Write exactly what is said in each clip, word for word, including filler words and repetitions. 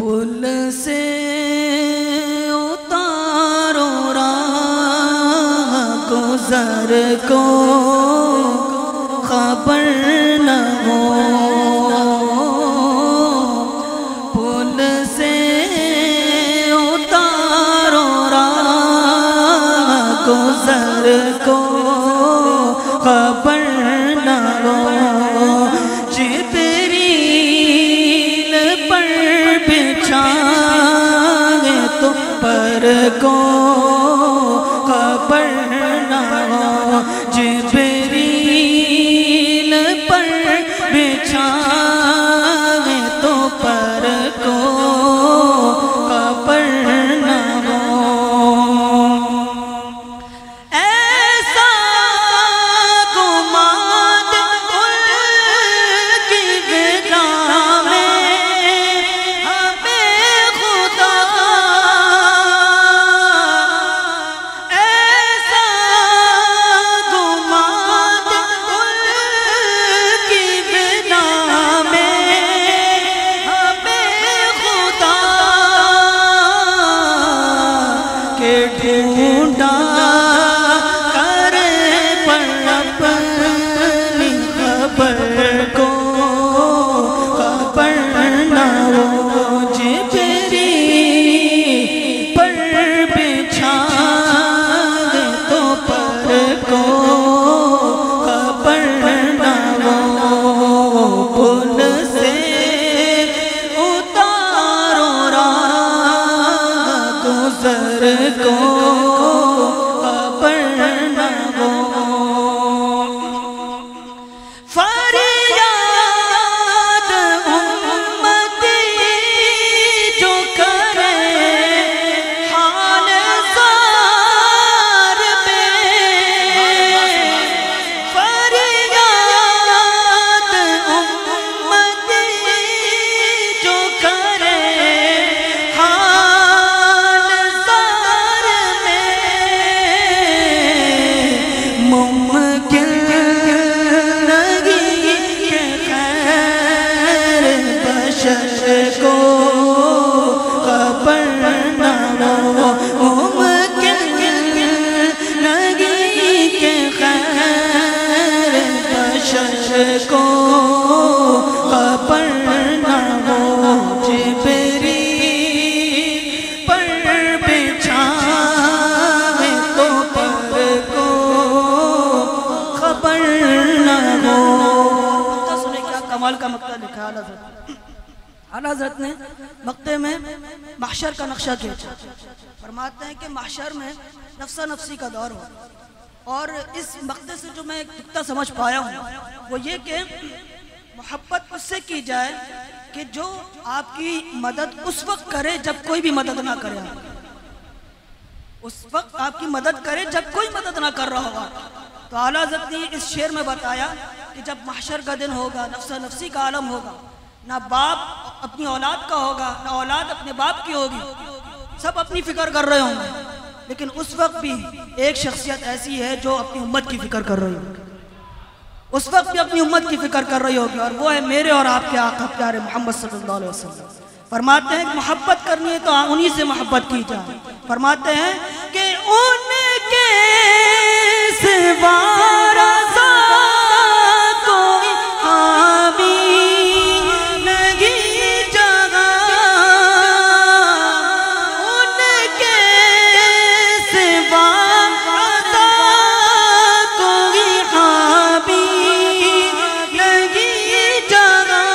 پل سے اتارو راہ گزر کو خبر نہ ہو، پل سے اتارو راہ گزر کو خبر نہ ہو، جبریل پر بچھائے تو پر کو خبر نہ ہو، جبریل پر بچھائے تو پر کو خبر نہ ہو۔ ایسا گمان ان کی ودا میں ہمیں خدا، ایسا گمان ان کی ودا میں ہمیں خدا کہ ڈھونڈا کرے پر اپنی خبر کو خبر نہ ہو، جبریل پر بچھائے تو پر کو خبر نہ ہو، پل سے اتارو راہ گزر کو خبر نہ ہو۔ فریاد امتی جو کرے حال زار میں، فریاد امتی جو کرے حال زار میں، ممکن نہیں کہ خیر بشر کو خبر نہ ہو، ممکن نہیں کہ خیر بشر کو خبر نہ ہو، جبریل پر بچھائے تو پر کو خبر نہ ہو۔ مقطع سنیں کیا کمال کا مقطع لکھا ہے اعلیٰ حضرت۔ اعلیٰ حضرت نے مقطع میں محشر کا نقشہ کھینچا، فرماتے ہیں کہ محشر میں نفسا نفسی کا دور ہو، اور اس مقطع سے جو میں ایک نکتہ سمجھ پایا ہوں وہ یہ کہ محبت اس سے کی جائے کہ جو آپ کی مدد اس وقت کرے جب کوئی بھی مدد نہ کرے، اس وقت آپ کی مدد کرے جب کوئی مدد نہ کر رہا ہوگا۔ تو اعلیٰ حضرت نے اس شعر میں بتایا کہ جب محشر کا دن ہوگا، نفسا نفسی کا عالم ہوگا، نہ باپ اپنی اولاد کا ہوگا، نہ اولاد اپنے باپ کی ہوگی، سب اپنی فکر کر رہے ہوں گے، لیکن اس وقت بھی ایک شخصیت ایسی ہے جو اپنی امت کی فکر کر رہی ہوگی، اس وقت بھی اپنی امت کی فکر کر رہی ہوگی، اور وہ ہے میرے اور آپ کے آقا پیارے محمد صلی اللہ علیہ وسلم۔ فرماتے ہیں کہ محبت کرنی ہے تو انہی سے محبت کی جائے، فرماتے ہیں کہ ان کے سوا رضا کوئی حامی نہیں جگہ، ان کے سوا رضا کوئی حامی نہیں جگہ،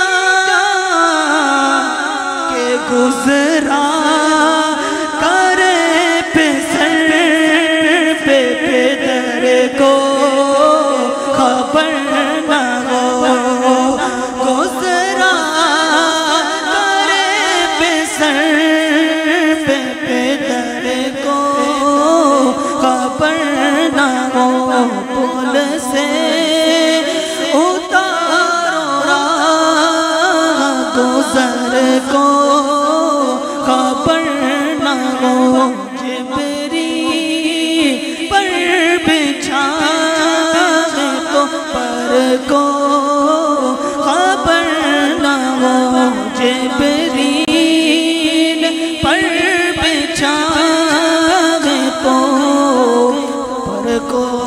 کہ گزرا کرے پہ سر پہ پدر کو خبر نہ ہو، گزرا کرے پہ سر پہ پدر کو خبر نہ ہو، پل سے اتارو راہ گزر کو خبر نور کو